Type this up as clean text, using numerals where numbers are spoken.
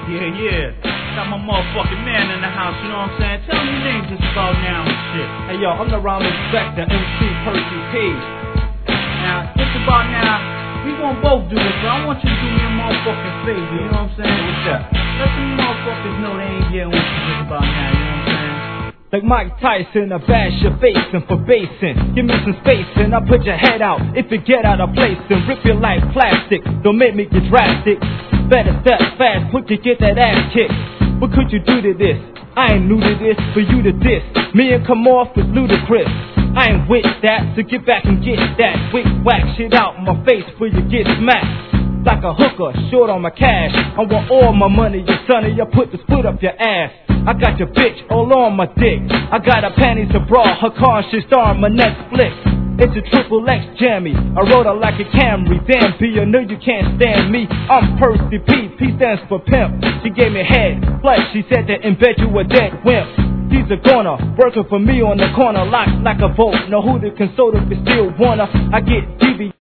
Yeah. Got my motherfucking man in the house, you know what I'm saying? Tell me your name just about now and shit. Hey yo, I'm the rhyme inspector, MC Percy P. Now, just about now, we gonna both do this, but I want you to do me a motherfucking favor, you know what I'm saying? What's that? Let some motherfuckers know they ain't getting what you just about now, you know what I'm saying? Like Mike Tyson, I bash your face and for basing. Give me some space and I'll put your head out if you get out of place and rip your like plastic. Don't make me get drastic. Better step fast, quick to get that ass kicked. What could you do to this? I ain't new to this, for you to diss me and come off is ludicrous. I ain't with that, so get back and get that. Wick whack shit out in my face before you get smacked. Like a hooker, short on my cash. I want all my money, you sonny, I put the split up your ass. I got your bitch all on my dick. I got her panties to bra, her conscious star my next flick. It's a triple X jammy, I rode her like a Camry. Damn B, I know you can't stand me. I'm Percy P, P stands for pimp. She gave me head, plus she said that in bed you a dead wimp. She's a goner, working for me on the corner, locked like a bolt. Know who to console if you still wanna. I get DB.